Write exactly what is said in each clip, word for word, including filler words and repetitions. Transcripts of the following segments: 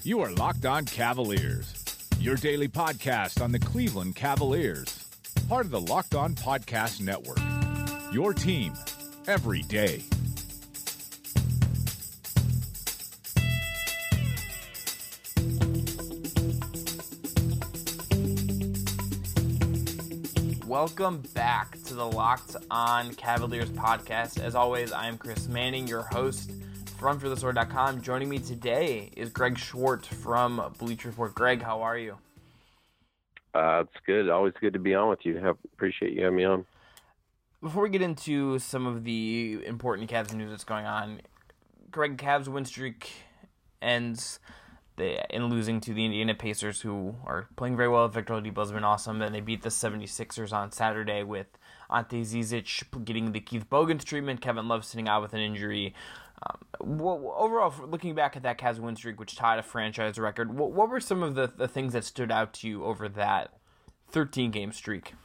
You are Locked On Cavaliers, your daily podcast on the Cleveland Cavaliers, part of the Locked On Podcast Network, your team every day. Welcome back to the Locked On Cavaliers podcast. As always, I am Chris Manning, your host from For The Sword dot com. Joining me today is Greg Schwartz from Bleacher Report. Greg, how are you? Uh, it's good. Always good to be on with you. Have, appreciate you having me on. Before we get into some of the important Cavs news that's going on, Greg, Cavs win streak ends the, in losing to the Indiana Pacers, who are playing very well. Victor Oladipo has been awesome. Then they beat the seventy-sixers on Saturday with Ante Zizic getting the Keith Bogans treatment, Kevin Love sitting out with an injury. Um, well, overall, looking back at that Cavs win streak, which tied a franchise record, what, what were some of the, the things that stood out to you over that thirteen-game streak?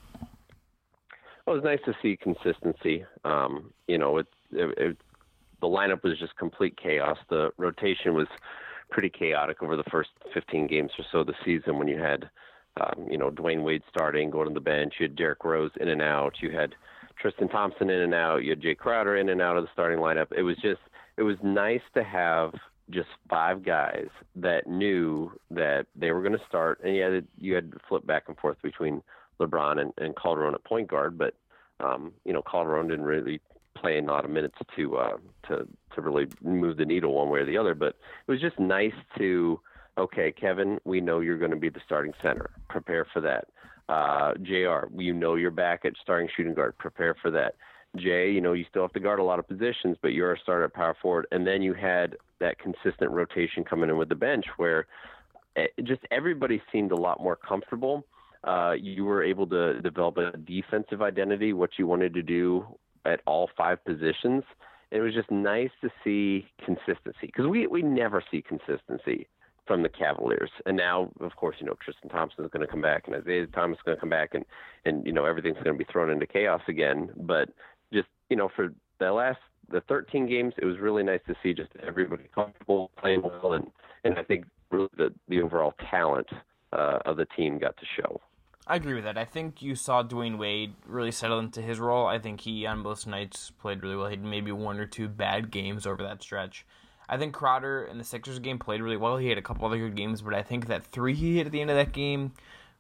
Well, it was nice to see consistency. Um, you know, it, it, it, the lineup was just complete chaos. The rotation was pretty chaotic over the first fifteen games or so of the season when you had, um, you know, Dwayne Wade starting, going to the bench. You had Derrick Rose in and out. You had Tristan Thompson in and out. You had Jay Crowder in and out of the starting lineup. It was just, it was nice to have just five guys that knew that they were going to start. And you had, you had to flip back and forth between LeBron and, and Calderon at point guard. But, um, you know, Calderon didn't really play a lot of minutes to, uh, to, to really move the needle one way or the other. But it was just nice to, okay, Kevin, we know you're going to be the starting center. Prepare for that. Uh, J R, you know you're back at starting shooting guard. Prepare for that. Jay, you know, you still have to guard a lot of positions, but you're a starter at power forward. And then you had that consistent rotation coming in with the bench where it, just everybody seemed a lot more comfortable. Uh, you were able to develop a defensive identity, what you wanted to do at all five positions. And it was just nice to see consistency because we, we never see consistency from the Cavaliers. And now, of course, you know, Tristan Thompson is going to come back and Isaiah Thomas is going to come back and, and, you know, everything's going to be thrown into chaos again. But just, you know, for the last, the thirteen games, it was really nice to see just everybody comfortable, playing well. And, and I think really the, the overall talent uh, of the team got to show. I agree with that. I think you saw Dwayne Wade really settle into his role. I think he, on both nights, played really well. He had maybe one or two bad games over that stretch. I think Crowder in the Sixers game played really well. He had a couple other good games, but I think that three he hit at the end of that game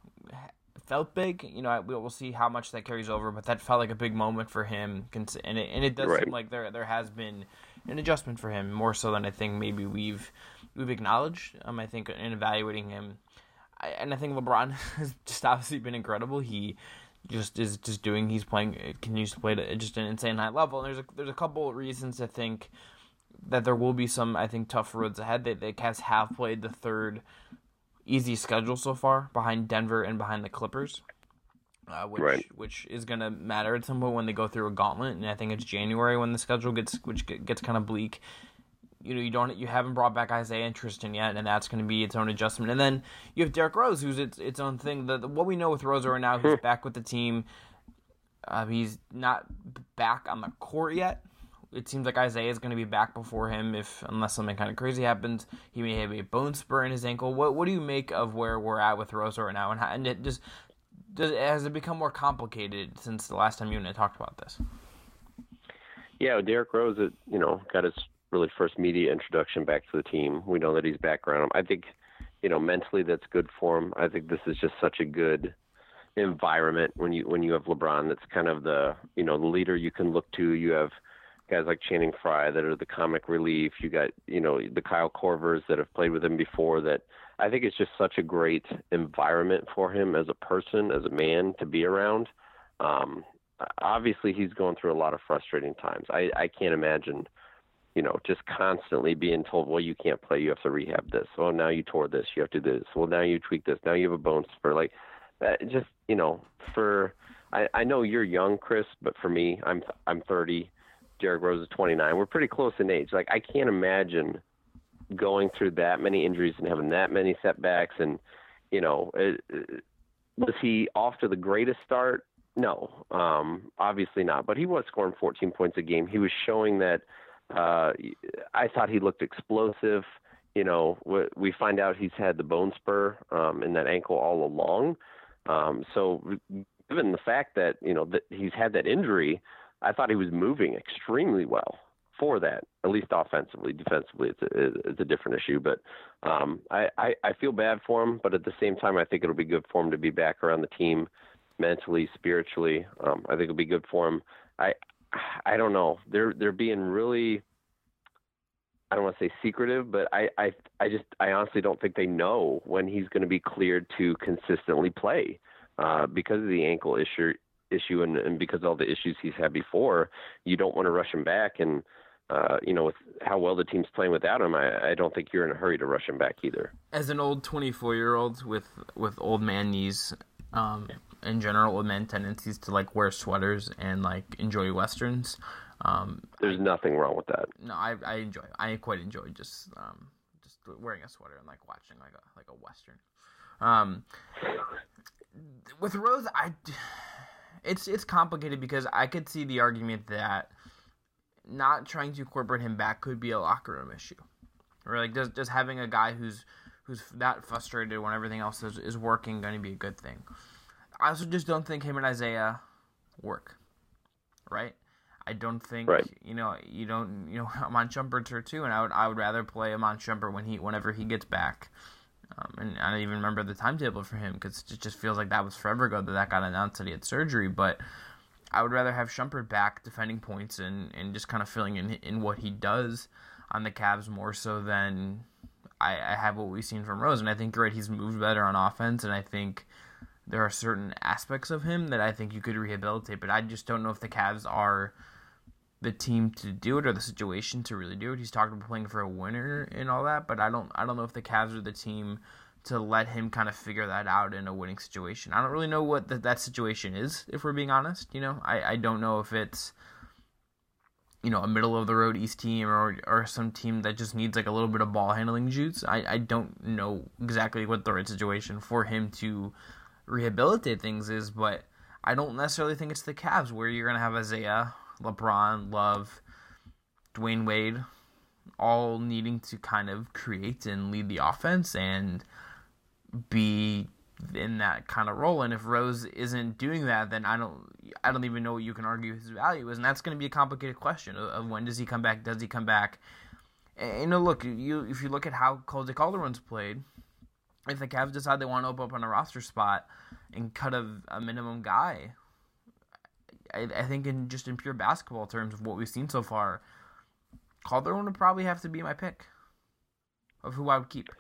felt big. You know, we'll see how much that carries over, but that felt like a big moment for him. And it, and it does right. seem like there there has been an adjustment for him, more so than I think maybe we've we've acknowledged. Um, I think in evaluating him, I, and I think LeBron has just obviously been incredible. He just is just doing. He's playing. Continues to play at just an insane high level. And there's a there's a couple reasons to think that there will be some, I think, tough roads ahead. They, the Cavs have played the third easy schedule so far, behind Denver and behind the Clippers, uh, which right. which is going to matter at some point when they go through a gauntlet. And I think it's January when the schedule gets which gets kind of bleak. You know, you don't you haven't brought back Isaiah and Tristan yet, and that's going to be its own adjustment. And then you have Derrick Rose, who's its its own thing. The, the what we know with Rose right now, he's back with the team. Uh, he's not back on the court yet. It seems like Isaiah is going to be back before him, if unless something kind of crazy happens. He may have a bone spur in his ankle. What what do you make of where we're at with Rose right now, and, how, and it just does has it become more complicated since the last time you and I talked about this? Yeah, Derrick Rose, you know, got his really first media introduction back to the team. We know that he's back around him. I think, you know, mentally that's good for him. I think this is just such a good environment when you when you have LeBron. That's kind of the you know the leader you can look to. You have guys like Channing Frye that are the comic relief. You got, you know, the Kyle Korvers that have played with him before. That I think it's just such a great environment for him as a person, as a man to be around. Um, obviously, he's going through a lot of frustrating times. I, I can't imagine, you know, just constantly being told, well, you can't play, you have to rehab this. Oh, now you tore this, you have to do this. Well, now you tweak this. Now you have a bone spur. Like, that just, you know, for I, I know you're young, Chris, but for me, I'm I'm thirty. Derrick Rose is twenty-nine. We're pretty close in age. Like, I can't imagine going through that many injuries and having that many setbacks. And, you know, it, it, was he off to the greatest start? No, um, obviously not. But he was scoring fourteen points a game. He was showing that uh, I thought he looked explosive. you know, we find out he's had the bone spur um, in that ankle all along. Um, so given the fact that, you know, that he's had that injury, I thought he was moving extremely well for that, at least offensively. Defensively, it's a, it's a different issue. But um, I, I, I feel bad for him, but at the same time, I think it'll be good for him to be back around the team mentally, spiritually. Um, I think it'll be good for him. I I don't know. They're they're being really, I don't want to say secretive, but I, I, I just, I honestly don't think they know when he's going to be cleared to consistently play uh, because of the ankle issue, issue and, and because of all the issues he's had before. You don't want to rush him back. And, uh, you know, with how well the team's playing without him, I, I don't think you're in a hurry to rush him back either. As an old twenty-four-year-old with, with old man knees, um, in general, old man tendencies to, like, wear sweaters and, like, enjoy Westerns, Um, There's nothing wrong with that. No, I I enjoy. I quite enjoy just um just wearing a sweater and like watching like a like a Western. Um, with Rose, I it's it's complicated because I could see the argument that not trying to incorporate him back could be a locker room issue, or like just just having a guy who's who's that frustrated when everything else is is working going to be a good thing. I also just don't think him and Isaiah work, right? I don't think right. you know you don't you know Amon Shumpert's here too, and I would I would rather play Amon Shumpert when he whenever he gets back. Um, and I don't even remember the timetable for him because it just feels like that was forever ago that that got announced that he had surgery. But I would rather have Shumpert back defending points and, and just kind of filling in in what he does on the Cavs more so than I, I have what we've seen from Rose. And I think right he's moved better on offense, and I think there are certain aspects of him that I think you could rehabilitate. But I just don't know if the Cavs are the team to do it or the situation to really do it. He's talking about playing for a winner and all that, but I don't I don't know if the Cavs are the team to let him kind of figure that out in a winning situation. I don't really know what the, that situation is, if we're being honest. You know, I, I don't know if it's, you know, a middle of the road East team or or some team that just needs like a little bit of ball handling juice. I, I don't know exactly what the right situation for him to rehabilitate things is, but I don't necessarily think it's the Cavs where you're gonna have Isaiah, LeBron, Love, Dwayne Wade, all needing to kind of create and lead the offense and be in that kind of role. And if Rose isn't doing that, then I don't, I don't even know what you can argue his value is. And that's going to be a complicated question of, of when does he come back? Does he come back? And, you know, look, you if you look at how Jose Calderon's played, if the Cavs decide they want to open up on a roster spot and cut a, a minimum guy, I, I think in just in pure basketball terms of what we've seen so far, Calderon would probably have to be my pick of who I would keep.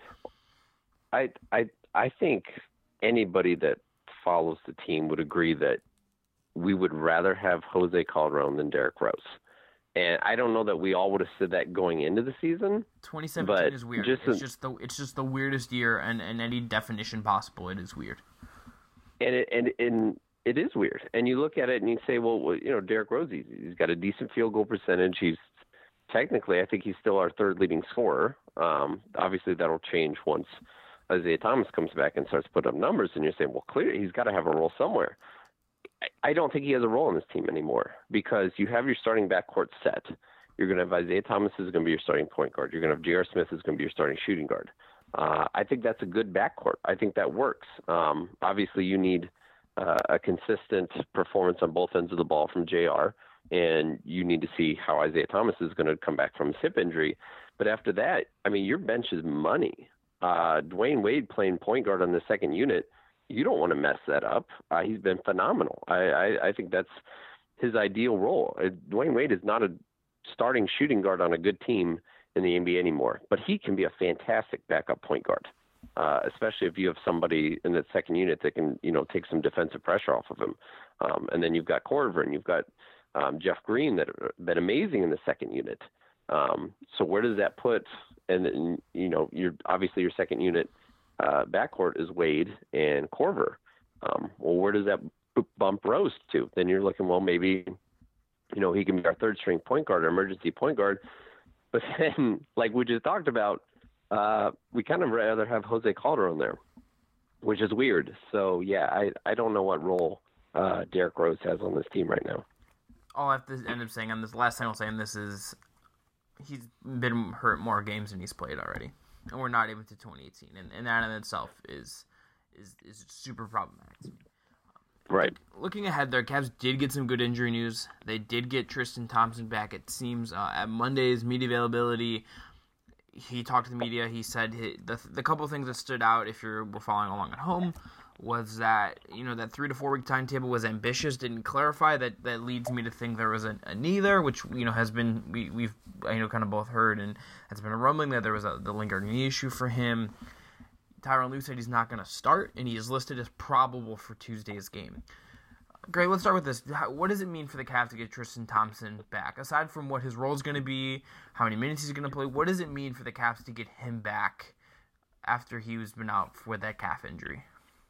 I I I think anybody that follows the team would agree that we would rather have Jose Calderon than Derrick Rose. And I don't know that we all would have said that going into the season. twenty seventeen is weird. Just it's a, just the it's just the weirdest year, and, and any definition possible, it is weird. And it and and it is weird. And you look at it and you say, well, you know, Derrick Rose, he's, he's got a decent field goal percentage. He's technically, I think he's still our third leading scorer. Um, obviously, that'll change once Isaiah Thomas comes back and starts putting up numbers. And you're saying, well, clearly he's got to have a role somewhere. I don't think he has a role in this team anymore because you have your starting backcourt set. You're going to have Isaiah Thomas is going to be your starting point guard. You're going to have J R. Smith is going to be your starting shooting guard. Uh, I think that's a good backcourt. I think that works. Um, obviously, you need uh, a consistent performance on both ends of the ball from J R, and you need to see how Isaiah Thomas is going to come back from his hip injury. But after that, I mean, your bench is money. Uh, Dwayne Wade playing point guard on the second unit, you don't want to mess that up. Uh, he's been phenomenal. I, I, I think that's his ideal role. Uh, Dwayne Wade is not a starting shooting guard on a good team in the N B A anymore, but he can be a fantastic backup point guard, uh, especially if you have somebody in that second unit that can, you know, take some defensive pressure off of him. Um, and then you've got Corver and you've got um, Jeff Green that have been amazing in the second unit. Um, so where does that put? And then, you know, you're obviously your second unit uh, backcourt is Wade and Corver. Um, well, where does that bump Rose to? Then you're looking, well, maybe, you know, he can be our third string point guard or emergency point guard. But then, like we just talked about, uh, we kind of rather have Jose Calderon there, which is weird. So, yeah, I, I don't know what role uh, Derrick Rose has on this team right now. All I have to end up saying on this, last time I'll say on this is he's been hurt more games than he's played already. and we're not even to twenty eighteen, and, and that in itself is is is super problematic to me. Right. Looking ahead, their Cavs did get some good injury news. They did get Tristan Thompson back. It seems uh, at Monday's media availability, he talked to the media. He said he, the the couple of things that stood out, if you were following along at home, was that you know that three to four week timetable was ambitious. Didn't clarify that. That leads me to think there was a, a knee there, which you know has been we we've you know kind of both heard, and it's been a rumbling that there was a the lingering knee issue for him. Tyronn Lue said he's not going to start, and he is listed as probable for Tuesday's game. Great, let's start with this. What does it mean for the Cavs to get Tristan Thompson back? Aside from what his role is going to be, how many minutes he's going to play, what does it mean for the Cavs to get him back after he's been out with that calf injury?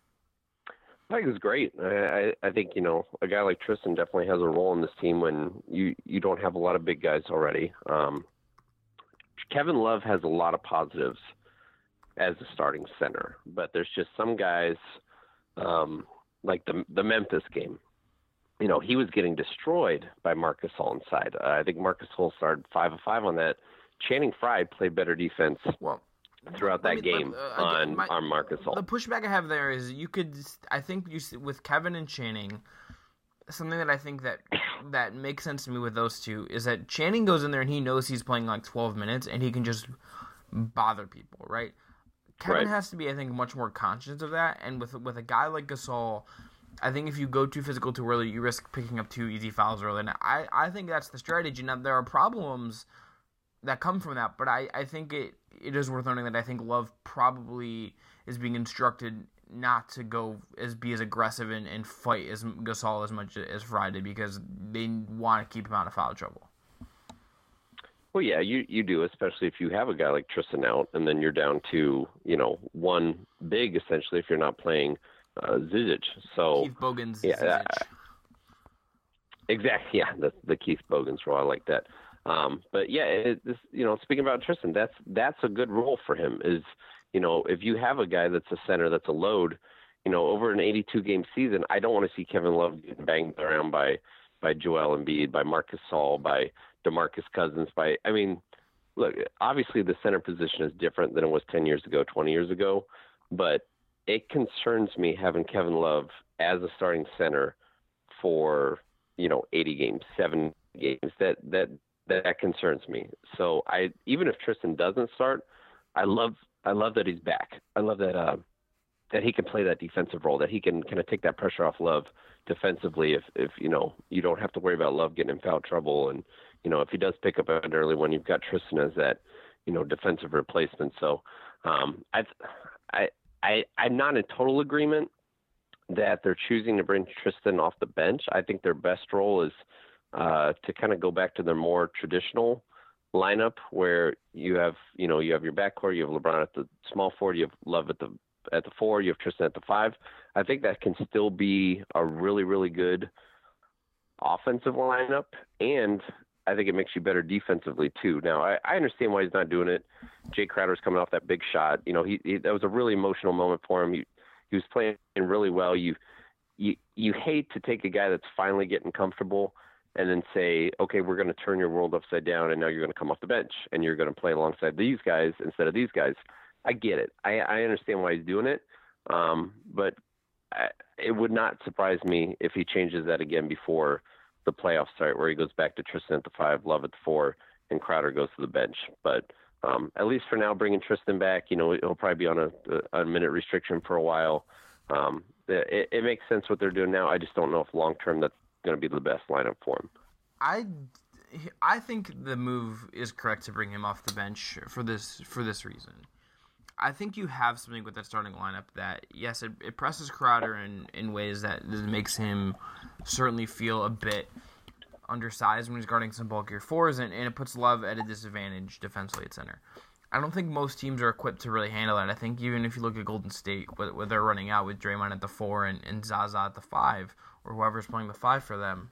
I think it's great. I, I, I think, you know, a guy like Tristan definitely has a role in this team when you, you don't have a lot of big guys already. Um, Kevin Love has a lot of positives as a starting center, but there's just some guys um, like the the Memphis game. You know, he was getting destroyed by Marc Gasol inside. Uh, I think Marc Gasol started five of five on that. Channing Frye played better defense well, throughout that I mean, game uh, on, my, on Marc Gasol. The pushback I have there is you could, I think you with Kevin and Channing, something that I think that that makes sense to me with those two is that Channing goes in there and he knows he's playing like twelve minutes and he can just bother people, right? Kevin right. has to be, I think, much more conscious of that. And with with a guy like Gasol, I think if you go too physical too early, you risk picking up two easy fouls early. And I, I think that's the strategy. Now, there are problems that come from that, but I, I think it, it is worth noting that I think Love probably is being instructed not to go as be as aggressive and, and fight as Gasol as much as Friday because they want to keep him out of foul trouble. Well, yeah, you, you do, especially if you have a guy like Tristan out, and then you're down to, you know, one big, essentially, if you're not playing uh, Zizic. So, Keith Bogans, yeah, Zizic. Uh, exactly, yeah, the, the Keith Bogans role, I like that. Um, but, yeah, it, this, you know, speaking about Tristan, that's that's a good role for him is, you know, if you have a guy that's a center that's a load, you know, over an eighty-two game season, I don't want to see Kevin Love getting banged around by, by Joel Embiid, by Marc Gasol, by DeMarcus Cousins. By I mean, look, obviously the center position is different than it was ten years ago, twenty years ago, but it concerns me having Kevin Love as a starting center for, you know, eighty games, seven games. That that that concerns me. So I even if Tristan doesn't start, I love I love that he's back. I love that uh, that he can play that defensive role, that he can kind of take that pressure off Love defensively if, if you know, you don't have to worry about Love getting in foul trouble. And, you know, if he does pick up an early one, you've got Tristan as that, you know, defensive replacement. So um, I, I, I, I'm not in total agreement that they're choosing to bring Tristan off the bench. I think their best role is uh, to kind of go back to their more traditional lineup where you have, you know, you have your backcourt, you have LeBron at the small forward, you have Love at the at the four, you have Tristan at the five. I think that can still be a really, really good offensive lineup, and I think it makes you better defensively too. Now, I, I understand why he's not doing it. Jay Crowder's coming off that big shot. You know, he, he that was a really emotional moment for him. He, he was playing really well. You, you, you hate to take a guy that's finally getting comfortable and then say, okay, we're going to turn your world upside down, and now you're going to come off the bench and you're going to play alongside these guys instead of these guys. I get it. I, I understand why he's doing it, um, but I, it would not surprise me if he changes that again before the playoffs start, where he goes back to Tristan at the five, Love at the four, and Crowder goes to the bench. But um, at least for now, bringing Tristan back, you know, he'll probably be on a, a minute restriction for a while. Um, it, it makes sense what they're doing now. I just don't know if long term that's going to be the best lineup for him. I, I think the move is correct to bring him off the bench for this for this reason. I think you have something with that starting lineup that, yes, it, it presses Crowder in, in ways that makes him certainly feel a bit undersized when he's guarding some bulkier fours, and, and it puts Love at a disadvantage defensively at center. I don't think most teams are equipped to really handle that. I think even if you look at Golden State, where, where they're running out with Draymond at the four and, and Zaza at the five, or whoever's playing the five for them,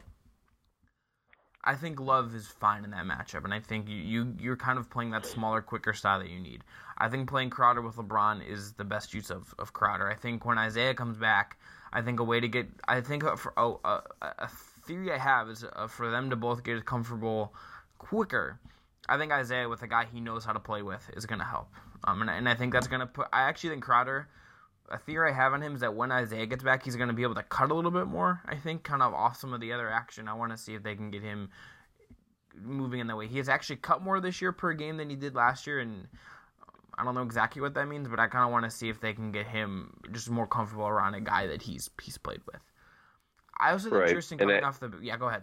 I think Love is fine in that matchup, and I think you, you, you're kind of playing that smaller, quicker style that you need. I think playing Crowder with LeBron is the best use of, of Crowder. I think when Isaiah comes back, I think a way to get – I think for, oh, a, a theory I have is uh, for them to both get comfortable quicker. I think Isaiah, with a guy he knows how to play with, is going to help. Um, and, and I think that's going to put – I actually think Crowder – a theory I have on him is that when Isaiah gets back, he's going to be able to cut a little bit more, I think, kind of off some of the other action. I want to see if they can get him moving in that way. He has actually cut more this year per game than he did last year, and I don't know exactly what that means, but I kind of want to see if they can get him just more comfortable around a guy that he's he's played with. I also think right. Tristan and coming I, off the – yeah, go ahead.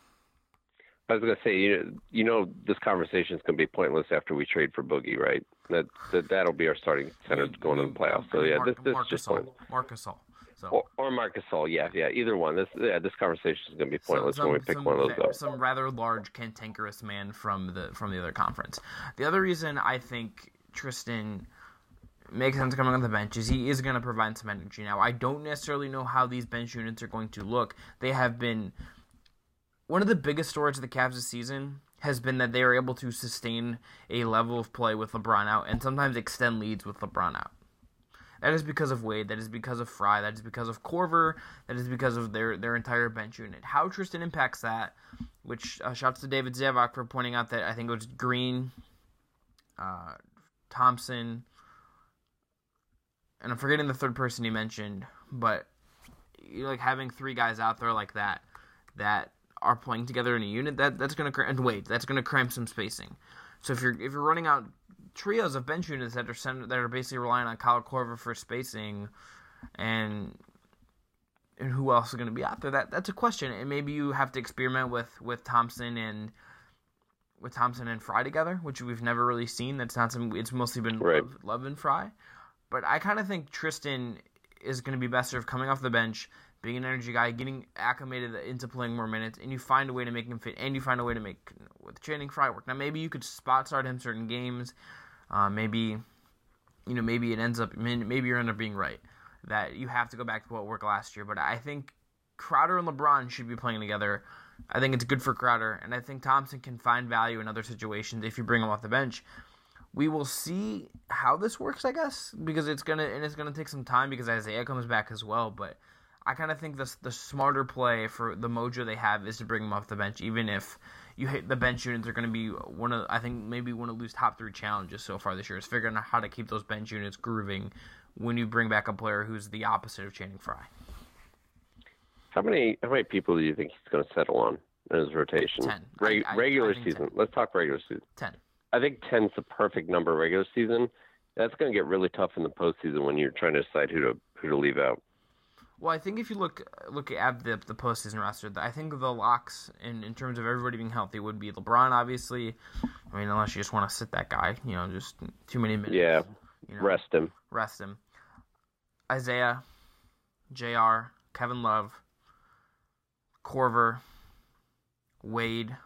I was going to say, you know, you know, this conversation is going to be pointless after we trade for Boogie, right? That, that that'll be our starting center going to the playoffs. So yeah, Mark, this this Marc just Gasol. pointless. Marc Gasol. So. Or, or Marc Gasol, yeah, yeah, either one. This yeah, this conversation is going to be pointless some, when we pick some, one of those up. Some rather large, cantankerous man from the from the other conference. The other reason I think Tristan makes sense coming on the bench is he is going to provide some energy. Now, I don't necessarily know how these bench units are going to look. They have been one of the biggest stories of the Cavs this season has been that they are able to sustain a level of play with LeBron out and sometimes extend leads with LeBron out. That is because of Wade. That is because of Fry. That is because of Korver. That is because of their, their entire bench unit. How Tristan impacts that, which uh, shouts to David Zavok for pointing out that I think it was Green, uh, Thompson, and I'm forgetting the third person he mentioned, but you know, like having three guys out there like that, that are playing together in a unit, that that's gonna and wait, that's gonna cramp some spacing. So if you're if you're running out trios of bench units that are sent, that are basically relying on Kyle Korver for spacing, and and who else is going to be out there? That that's a question, and maybe you have to experiment with, with Thompson and with Thompson and Fry together, which we've never really seen. That's not some. It's mostly been right. Love, Love and Fry, but I kind of think Tristan is going to be best served coming off the bench, being an energy guy, getting acclimated into playing more minutes, and you find a way to make him fit, and you find a way to make with Channing Fry work. Now maybe you could spot start him certain games. Uh, maybe, you know, maybe it ends up, maybe you end up being right, that you have to go back to what worked last year. But I think Crowder and LeBron should be playing together. I think it's good for Crowder, and I think Thompson can find value in other situations if you bring him off the bench. We will see how this works, I guess, because it's gonna and it's gonna take some time because Isaiah comes back as well. But I kind of think the the smarter play for the mojo they have is to bring him off the bench, even if you hit the bench units are going to be one of, I think maybe one of Lou's top three challenges so far this year is figuring out how to keep those bench units grooving when you bring back a player who's the opposite of Channing Fry. How many how many people do you think he's going to settle on in his rotation? Ten. Reg- I, I, regular I season. ten. Let's talk regular season. Ten. I think ten's the perfect number regular season. That's going to get really tough in the postseason when you're trying to decide who to who to leave out. Well, I think if you look look at the the postseason roster, I think the locks in, in terms of everybody being healthy would be LeBron, obviously. I mean, unless you just want to sit that guy, you know, just too many minutes. Yeah, you know, rest him. Rest him. Isaiah, J R, Kevin Love, Korver, Wade,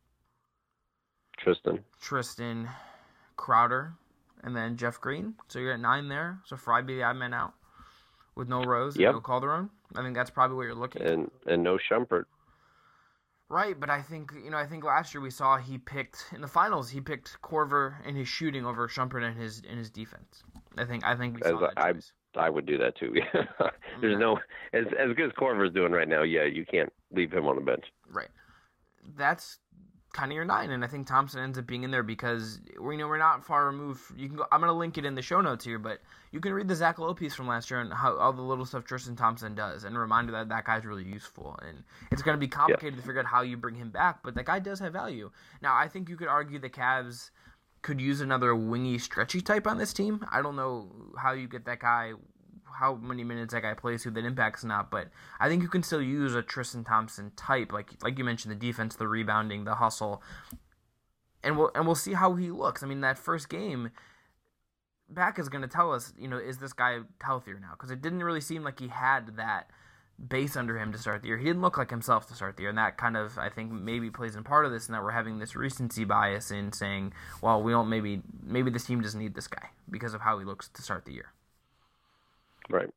Tristan, Tristan, Crowder, and then Jeff Green. So you're at nine there. So Fry be the odd man out. With no Rose and yep. no Calderon, I think that's probably what you're looking at. And and no Shumpert. Right, but I think you know I think last year we saw he picked in the finals he picked Korver in his shooting over Shumpert in his in his defense. I think I think we saw as that I, choice. I would do that too. There's yeah. no as as good as Korver's doing right now. Yeah, you can't leave him on the bench. Right. That's kind of your nine, and I think Thompson ends up being in there because we you know we're not far removed. You can go. I'm gonna link it in the show notes here, but you can read the Zach Lowe piece from last year and how all the little stuff Tristan Thompson does, and a reminder that that guy's really useful. And it's gonna be complicated yeah. to figure out how you bring him back, but that guy does have value. Now, I think you could argue the Cavs could use another wingy, stretchy type on this team. I don't know how you get that guy. How many minutes that guy plays, who that impacts not, but I think you can still use a Tristan Thompson type, like like you mentioned, the defense, the rebounding, the hustle, and we'll and we'll see how he looks. I mean, that first game back is going to tell us, you know, is this guy healthier now? Because it didn't really seem like he had that base under him to start the year. He didn't look like himself to start the year, and that kind of, I think, maybe plays in part of this, and that we're having this recency bias in saying, well, we don't maybe maybe this team doesn't need this guy because of how he looks to start the year. Right.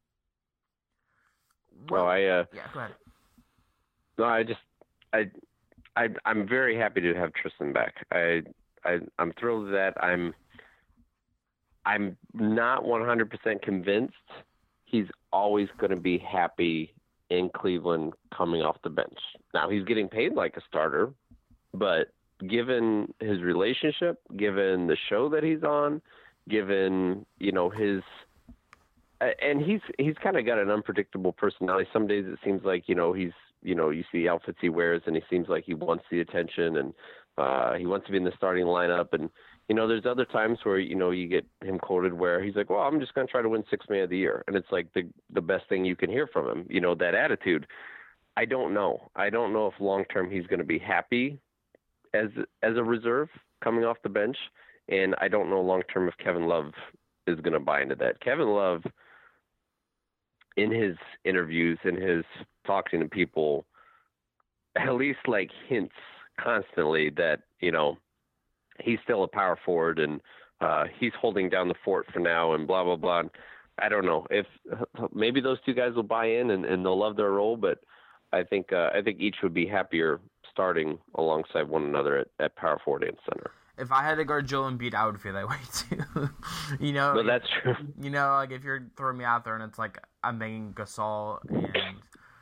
Well, well I uh, yeah, go ahead. No, I just I I I'm very happy to have Tristan back. I I I'm thrilled that I'm I'm not one hundred percent convinced he's always going to be happy in Cleveland coming off the bench. Now he's getting paid like a starter, but given his relationship, given the show that he's on, given, you know, his and he's he's kind of got an unpredictable personality. Some days it seems like, you know, he's, you know, you see the outfits he wears and he seems like he wants the attention and uh, he wants to be in the starting lineup. And, you know, there's other times where, you know, you get him quoted where he's like, well, I'm just going to try to win six man of the year. And it's like the, the best thing you can hear from him, you know, that attitude. I don't know. I don't know if long-term he's going to be happy as, as a reserve coming off the bench. And I don't know long-term if Kevin Love is going to buy into that. Kevin Love, in his interviews, in his talking to people, at least like hints constantly that, you know, he's still a power forward and uh, he's holding down the fort for now and blah, blah, blah. And I don't know if maybe those two guys will buy in and, and they'll love their role, but I think, uh, I think each would be happier starting alongside one another at, at power forward and center. If I had to guard Joel Embiid, I would feel that way too. you know, but that's true. You know, like if you're throwing me out there and it's like I'm banging Gasol and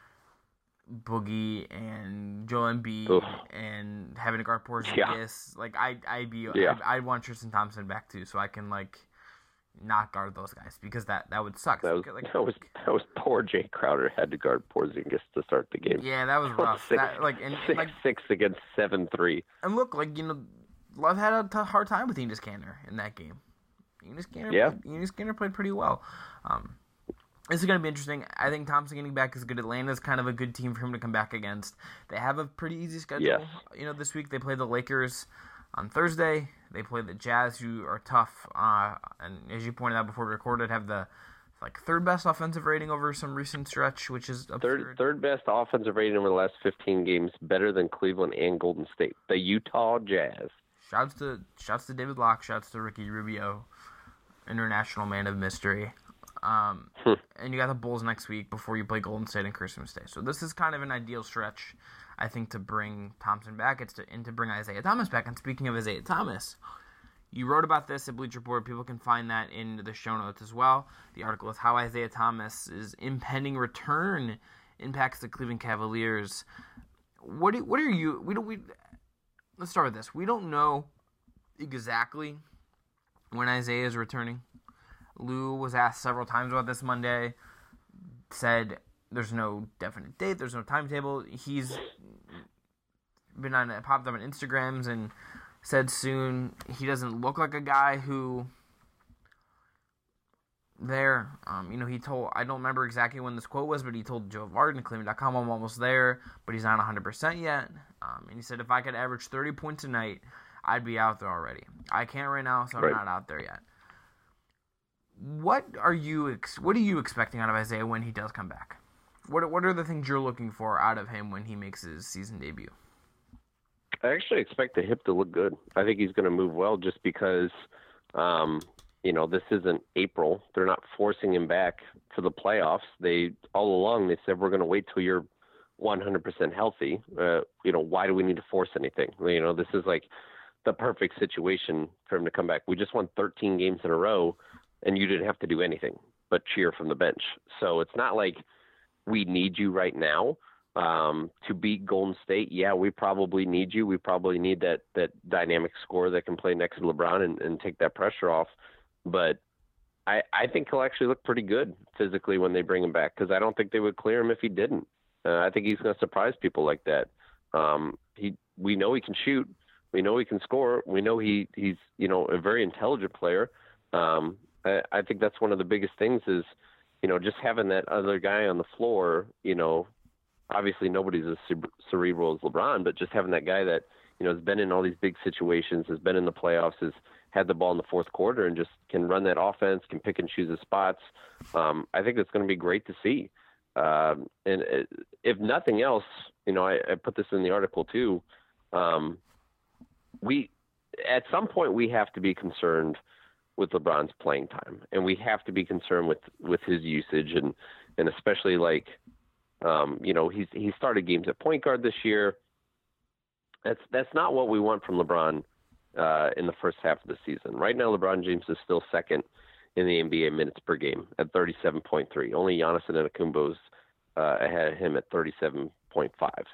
Boogie and Joel Embiid Oof. and having to guard Porzingis, yeah. like I, I'd be, yeah. I'd, I'd want Tristan Thompson back too, so I can like not guard those guys because that, that would suck. That was, like, that was that was poor Jay Crowder had to guard Porzingis to start the game. Yeah, that was rough. six, that, like and, six, like six against seven three. And look, like you know. Love had a t- hard time with Enes Kanter in that game. Enes Kanter, yeah. played, Enes Kanter played pretty well. Um, this is going to be interesting. I think Thompson getting back is good. Atlanta's kind of a good team for him to come back against. They have a pretty easy schedule. Yes. You know, this week they play the Lakers on Thursday. They play the Jazz, who are tough. Uh, and as you pointed out before we recorded, have the like third best offensive rating over some recent stretch, which is absurd. Third, third best offensive rating over the last fifteen games, better than Cleveland and Golden State. The Utah Jazz. Shouts to shouts to David Locke, shouts to Ricky Rubio, international man of mystery. Um, hmm. And you got the Bulls next week before you play Golden State on Christmas Day. So this is kind of an ideal stretch, I think, to bring Thompson back. It's to and to bring Isaiah Thomas back. And speaking of Isaiah Thomas, you wrote about this at Bleacher Report. People can find that in the show notes as well. The article is how Isaiah Thomas's impending return impacts the Cleveland Cavaliers. What do, what are you? We don't we. Let's start with this. We don't know exactly when Isaiah is returning. Lou was asked several times about this Monday, said there's no definite date, there's no timetable. He's been on popped up on Instagrams and said soon. He doesn't look like a guy who there. Um, you know, he told, I don't remember exactly when this quote was, but he told Joe Varden, Cleveland dot com, I'm almost there, but he's not one hundred percent yet. Um, and he said, if I could average thirty points a night, I'd be out there already. I can't right now, so I'm right. not out there yet. What are you ex- What are you expecting out of Isaiah when he does come back? What What are the things you're looking for out of him when he makes his season debut? I actually expect the hip to look good. I think he's going to move well just because, um, you know, this isn't April. They're not forcing him back for the playoffs. They all along they said we're going to wait till you're one hundred percent healthy. Uh, you know, why do we need to force anything? You know, this is like the perfect situation for him to come back. We just won thirteen games in a row, and you didn't have to do anything but cheer from the bench. So it's not like we need you right now um, to beat Golden State. Yeah, we probably need you. We probably need that that dynamic scorer that can play next to LeBron and, and take that pressure off. But I, I think he'll actually look pretty good physically when they bring him back because I don't think they would clear him if he didn't. Uh, I think he's going to surprise people like that. Um, he, we know he can shoot. We know he can score. We know he, he's, you know, a very intelligent player. Um, I, I think that's one of the biggest things is, you know, just having that other guy on the floor, you know, obviously nobody's as cerebral as LeBron, but just having that guy that, you know, has been in all these big situations, has been in the playoffs, has had the ball in the fourth quarter and just can run that offense, can pick and choose his spots. Um, I think it's going to be great to see. Um, and it, if nothing else, you know, I, I put this in the article too. Um, we, at some point we have to be concerned with LeBron's playing time, and we have to be concerned with, with his usage and, and especially like, um, you know, he's, he started games at point guard this year. That's, that's not what we want from LeBron uh, in the first half of the season. Right now, LeBron James is still second in the N B A minutes per game at thirty-seven point three. Only Giannis Antetokounmpo's uh, ahead of him at thirty-seven point five.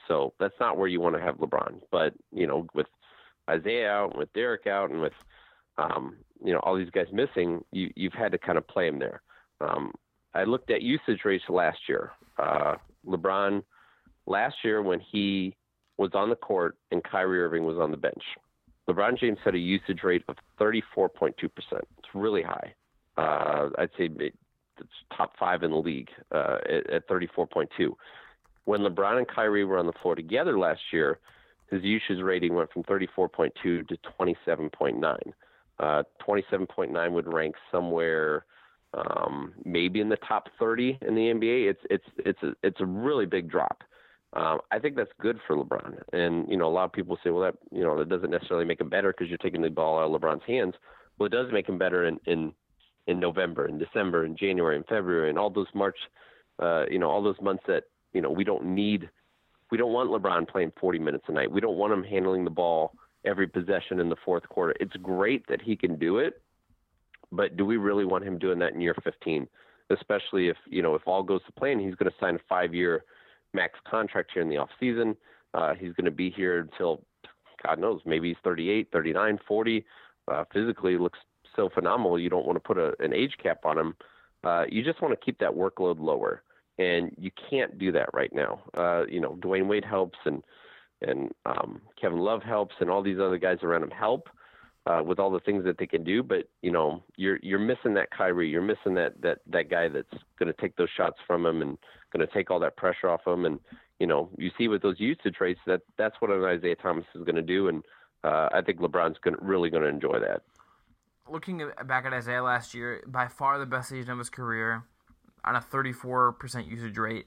So that's not where you want to have LeBron. But, you know, with Isaiah out, and with Derek out, and with, um, you know, all these guys missing, you, you've had to kind of play him there. Um, I looked at usage rates last year. Uh, LeBron, last year when he was on the court and Kyrie Irving was on the bench, LeBron James had a usage rate of thirty-four point two percent. It's really high. Uh, I'd say it's top five in the league uh, at, at thirty-four point two. When LeBron and Kyrie were on the floor together last year, his usage rating went from thirty-four point two to twenty-seven point nine. Uh, twenty-seven point nine would rank somewhere um, maybe in the top thirty in the N B A. It's it's it's a, it's a really big drop. Um, I think that's good for LeBron. And, you know, a lot of people say, well, that, you know, that doesn't necessarily make him better because you're taking the ball out of LeBron's hands. Well, it does make him better in, in, in November and December and January and February and all those March, uh, you know, all those months that, you know, we don't need, we don't want LeBron playing forty minutes a night. We don't want him handling the ball every possession in the fourth quarter. It's great that he can do it, but do we really want him doing that in year fifteen? Especially if, you know, if all goes to plan, he's going to sign a five-year max contract here in the off season. Uh, he's going to be here until, God knows, maybe he's thirty-eight, thirty-nine, forty. Uh, physically looks so phenomenal. You don't want to put a, an age cap on him. Uh, you just want to keep that workload lower. And you can't do that right now. Uh, you know, Dwayne Wade helps and, and um, Kevin Love helps and all these other guys around him help uh, with all the things that they can do. But, you know, you're, you're missing that Kyrie. You're missing that, that, that guy that's going to take those shots from him and going to take all that pressure off him. And, you know, you see with those usage rates that that's what an Isaiah Thomas is going to do. And uh, I think LeBron's gonna, really going to enjoy that. Looking at, back at Isaiah last year, by far the best season of his career on a thirty-four percent usage rate.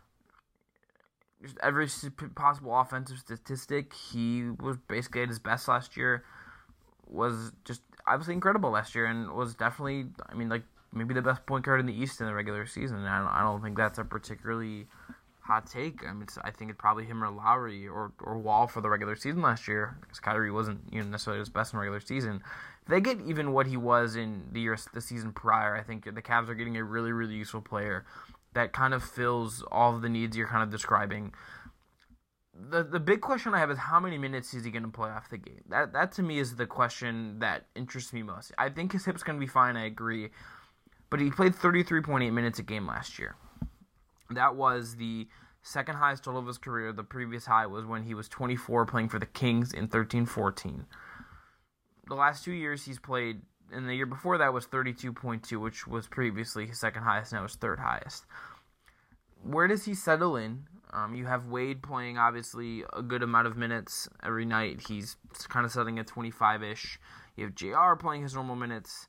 Just every possible offensive statistic, he was basically at his best last year. Was just obviously incredible last year and was definitely, I mean, like, maybe the best point guard in the East in the regular season. And I don't, I don't think that's a particularly hot take. I mean, it's, I think it's probably him or Lowry or, or Wall for the regular season last year, because Kyrie wasn't, you know, necessarily his best in the regular season. If they get even what he was in the year, the season prior, I think the Cavs are getting a really, really useful player that kind of fills all of the needs you're kind of describing. The the big question I have is how many minutes is he going to play off the gate? That that to me is the question that interests me most. I think his hip's going to be fine, I agree. But he played thirty-three point eight minutes a game last year. That was the second highest total of his career. The previous high was when he was twenty-four playing for the Kings in thirteen fourteen. The last two years he's played, and the year before that was thirty-two point two, which was previously his second highest, now his third highest. Where does he settle in? Um, you have Wade playing, obviously, a good amount of minutes every night. He's kind of settling at twenty-five-ish. You have J R playing his normal minutes.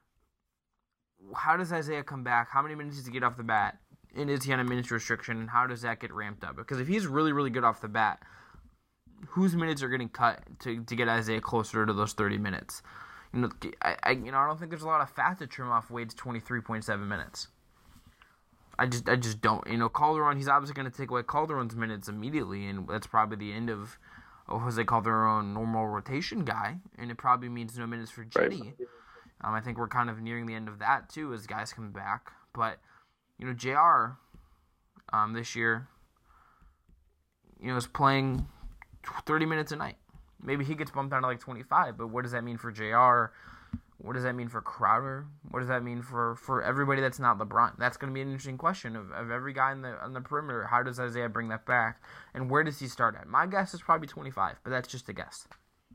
How does Isaiah come back? How many minutes does he get off the bat? And is he on a minutes restriction? And how does that get ramped up? Because if he's really, really good off the bat, whose minutes are getting cut to, to get Isaiah closer to those thirty minutes? You know, I, I you know I don't think there's a lot of fat to trim off Wade's twenty-three point seven minutes. I just I just don't. You know, Calderon, he's obviously going to take away Calderon's minutes immediately, and that's probably the end of, of Jose Calderon, normal rotation guy, and it probably means no minutes for Jetty. Right. Um, I think we're kind of nearing the end of that, too, as guys come back. But, you know, J R um, this year, you know, is playing thirty minutes a night. Maybe he gets bumped down to like twenty-five, but what does that mean for J R? What does that mean for Crowder? What does that mean for, for everybody that's not LeBron? That's going to be an interesting question of, of every guy on the on the perimeter. How does Isaiah bring that back? And where does he start at? My guess is probably twenty-five, but that's just a guess.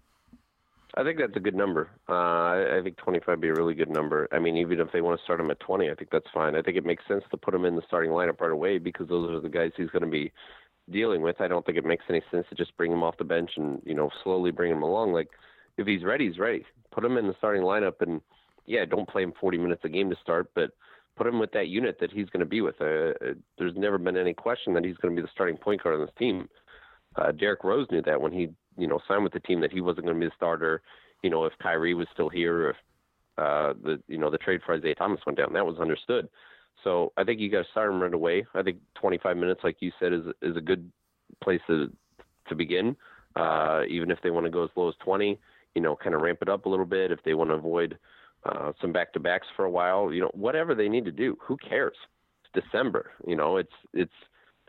I think that's a good number. Uh, I, I think twenty-five would be a really good number. I mean, even if they want to start him at twenty, I think that's fine. I think it makes sense to put him in the starting lineup right away because those are the guys he's going to be dealing with. I don't think it makes any sense to just bring him off the bench and, you know, slowly bring him along. Like, if he's ready, he's ready. Put him in the starting lineup and, yeah, don't play him forty minutes a game to start, but put him with that unit that he's going to be with. Uh, there's never been any question that he's going to be the starting point guard on this team. Uh, Derrick Rose knew that when he, you know, signed with the team that he wasn't going to be the starter. You know, if Kyrie was still here, or if uh, the, you know, the trade for Isaiah Thomas went down, that was understood. So I think you got to start him right away. I think twenty-five minutes, like you said, is is a good place to to begin. Uh, even if they want to go as low as twenty. You know, kind of ramp it up a little bit if they want to avoid uh, some back-to-backs for a while. You know, whatever they need to do. Who cares? It's December. You know, it's it's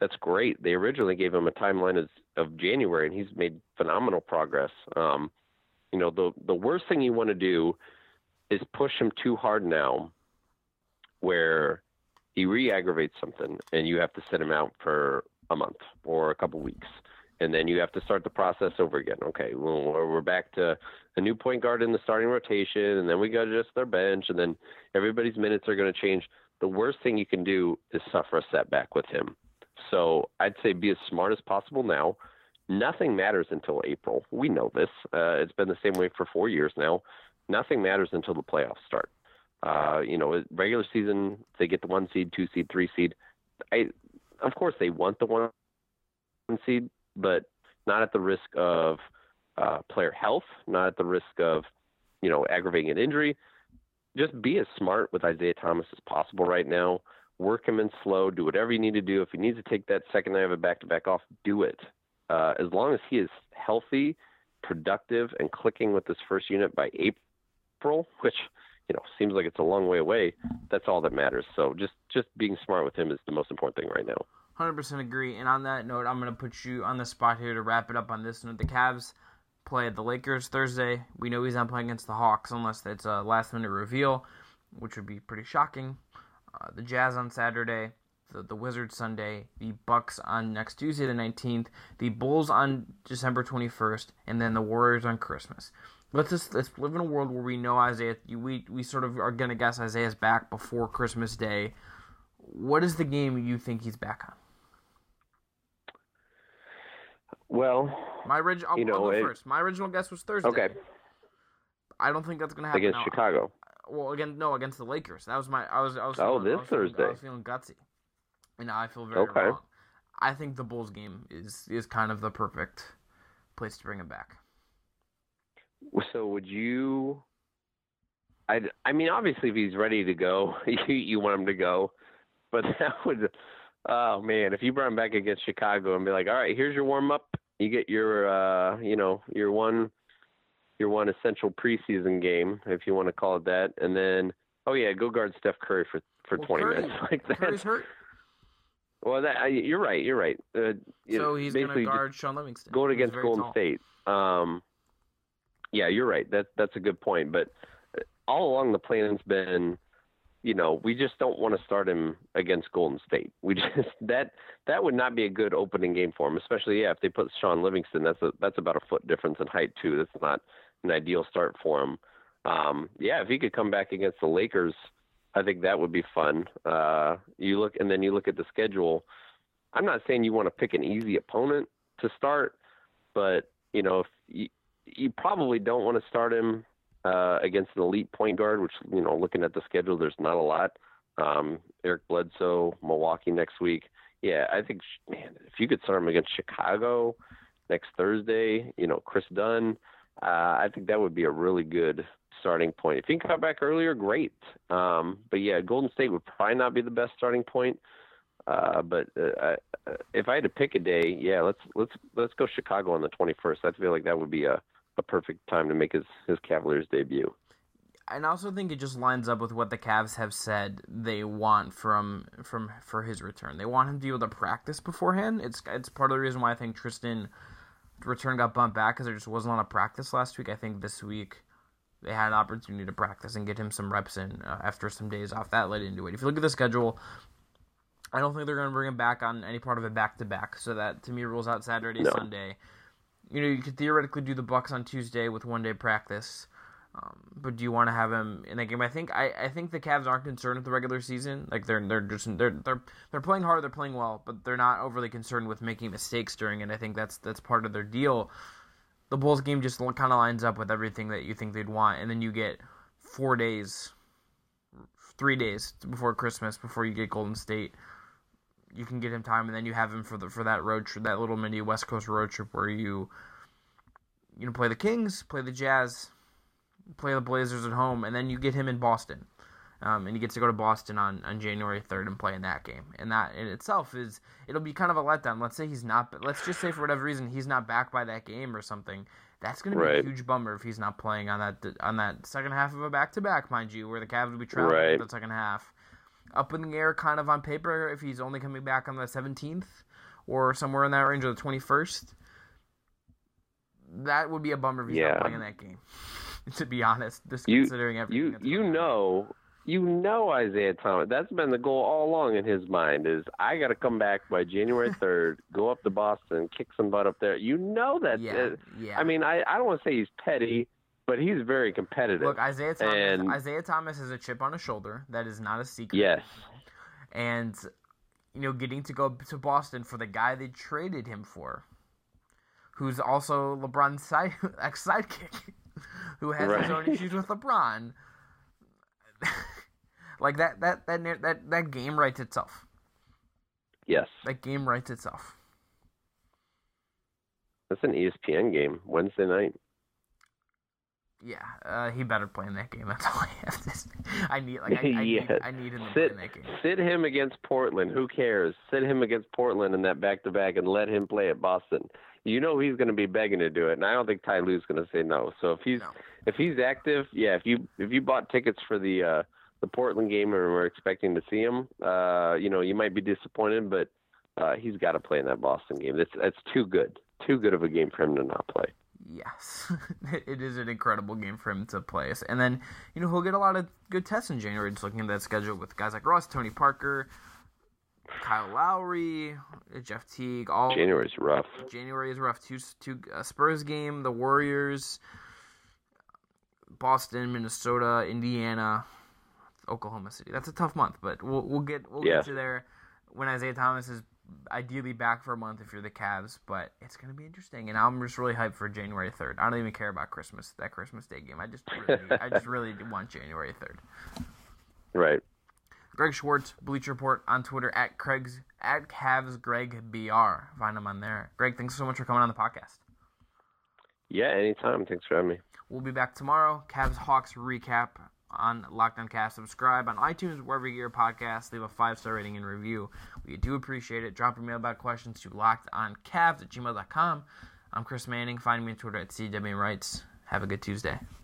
that's great. They originally gave him a timeline of, of January, and he's made phenomenal progress. Um, you know, the the worst thing you want to do is push him too hard now, where he re-aggravates something, and you have to sit him out for a month or a couple weeks, and then you have to start the process over again. Okay, well, we're back to a new point guard in the starting rotation, and then we got to adjust their bench, and then everybody's minutes are going to change. The worst thing you can do is suffer a setback with him. So I'd say be as smart as possible now. Nothing matters until April. We know this. Uh, it's been the same way for four years now. Nothing matters until the playoffs start. Uh, you know, regular season, they get the one seed, two seed, three seed. I, of course, they want the one seed, but not at the risk of uh, player health, not at the risk of, you know, aggravating an injury. Just be as smart with Isaiah Thomas as possible right now. Work him in slow. Do whatever you need to do. If he needs to take that second night of a back-to-back off, do it. Uh, as long as he is healthy, productive, and clicking with this first unit by April, which, you know, seems like it's a long way away, that's all that matters. So just, just being smart with him is the most important thing right now. one hundred percent agree. And on that note, I'm going to put you on the spot here to wrap it up on this note. The Cavs play the Lakers Thursday. We know he's not playing against the Hawks unless it's a last-minute reveal, which would be pretty shocking. Uh, the Jazz on Saturday, the, the Wizards Sunday, the Bucks on next Tuesday the nineteenth, the Bulls on December twenty-first, and then the Warriors on Christmas. Let's just let's live in a world where we know Isaiah. We we sort of are gonna guess Isaiah's back before Christmas Day. What is the game you think he's back on? Well, my orig- I'll, you know, I'll go it, first. My original guess was Thursday. Okay. I don't think that's gonna happen against now. Chicago. Well, again, no, against the Lakers. That was my. I was. I was. Oh, feeling, this I was feeling, Thursday. I was feeling gutsy, and now I feel very Okay. wrong. I think the Bulls game is is kind of the perfect place to bring him back. So would you? I. I mean, obviously, if he's ready to go, you, you want him to go, but that would. Oh man, if you brought him back against Chicago and be like, all right, here's your warm up. You get your, uh, you know, your one. your one essential preseason game, if you want to call it that, and then, oh yeah, go guard Steph Curry for, for well, twenty Curry, minutes like that. Curry's hurt. Well, that you're right, you're right. Uh, you So know, he's going to basically guard Sean Livingston. going who's against very Golden tall. State. Um, yeah, you're right. That that's a good point. But all along the plan's been, you know, we just don't want to start him against Golden State. We just that that would not be a good opening game for him, especially yeah if they put Sean Livingston. That's a that's about a foot difference in height too. That's not an ideal start for him. Um, yeah, if he could come back against the Lakers, I think that would be fun. Uh, you look and then you look at the schedule. I'm not saying you want to pick an easy opponent to start, but you know if you, you probably don't want to start him uh, against an elite point guard, which you know looking at the schedule, there's not a lot. Um, Eric Bledsoe, Milwaukee next week. Yeah, I think man, if you could start him against Chicago next Thursday, you know Chris Dunn. Uh, I think that would be a really good starting point. If he can come back earlier, great. Um, but yeah, Golden State would probably not be the best starting point. Uh, but uh, I, if I had to pick a day, yeah, let's let's let's go Chicago on the twenty-first. I feel like that would be a, a perfect time to make his, his Cavaliers debut. And I also think it just lines up with what the Cavs have said they want from from for his return. They want him to be able to practice beforehand. It's it's part of the reason why I think Tristan return got bumped back because there just wasn't a lot of practice last week. I think this week they had an opportunity to practice and get him some reps in uh, after some days off. That led into it. If you look at the schedule, I don't think they're going to bring him back on any part of it back-to-back, so that, to me, rules out Saturday, No. Sunday. You know, you could theoretically do the Bucks on Tuesday with one-day practice, um, but do you want to have him in that game? I think I, I think the Cavs aren't concerned with the regular season. Like, they're they're just they're they're they're playing hard, they're playing well, but they're not overly concerned with making mistakes during it. I think that's that's part of their deal. The Bulls game just kind of lines up with everything that you think they'd want, and then you get four days, three days before Christmas, before you get Golden State. You can get him time, and then you have him for the for that road trip, that little mini West Coast road trip where you you know play the Kings, play the Jazz, play the Blazers at home, and then you get him in Boston, um, and he gets to go to Boston on, on January third and play in that game. And that in itself is it'll be kind of a letdown. Let's say he's not. Let's just say for whatever reason he's not back by that game or something. That's going to be Right. a huge bummer if he's not playing on that on that second half of a back to back, mind you, where the Cavs will be traveling Right. for the second half. up in the air kind of on paper if he's only coming back on the seventeenth or somewhere in that range, or the twenty-first. That would be a bummer if he's yeah. not playing that game, to be honest, just you, considering everything. You, that's you going know, on. you know Isaiah Thomas. That's been the goal all along in his mind is I got to come back by January third, go up to Boston, kick some butt up there. You know that. Yeah, uh, yeah. I mean, I, I don't want to say he's petty, but he's very competitive. Look, Isaiah Thomas, and, Isaiah Thomas has a chip on his shoulder. That is not a secret. Yes. And, you know, getting to go to Boston for the guy they traded him for, who's also LeBron's side, ex-sidekick, who has right. his own issues with LeBron. Like, that, that, that, that, that game writes itself. Yes. That game writes itself. That's an E S P N game, Wednesday night. Yeah, uh, he better play in that game. That's all I have to say. I need, like, I, I, yes. need, I need him to sit, play in that game. Sit him against Portland. Who cares? Sit him against Portland in that back-to-back and let him play at Boston. You know he's going to be begging to do it, and I don't think Ty Lue's going to say no. So if he's No. if he's active, yeah. If you if you bought tickets for the uh, the Portland game and were expecting to see him, uh, you know you might be disappointed, but uh, he's got to play in that Boston game. That's that's too good, too good of a game for him to not play. Yes, it is an incredible game for him to play. And then, you know, he'll get a lot of good tests in January, just looking at that schedule with guys like Russ, Tony Parker, Kyle Lowry, Jeff Teague. All January's rough. January is rough. Two, two uh, Spurs game, the Warriors, Boston, Minnesota, Indiana, Oklahoma City. That's a tough month, but we'll we'll get we'll yeah. get you there when Isaiah Thomas is ideally back for a month if you're the Cavs, but it's going to be interesting, and I'm just really hyped for January third. I don't even care about Christmas, that Christmas Day game. I just really, I just really want January third. Right. Greg Schwartz, Bleacher Report on Twitter, at Craig's, at Cavs Greg B R. Find him on there. Greg, thanks so much for coming on the podcast. Yeah, anytime. Thanks for having me. We'll be back tomorrow. Cavs Hawks recap on Locked On Cavs. Subscribe on iTunes, wherever you get your podcasts. Leave a five-star rating and review. We do appreciate it. Drop your mailbag questions to lockedoncavs at gmail dot com. I'm Chris Manning. Find me on Twitter at C W Wrights. Have a good Tuesday.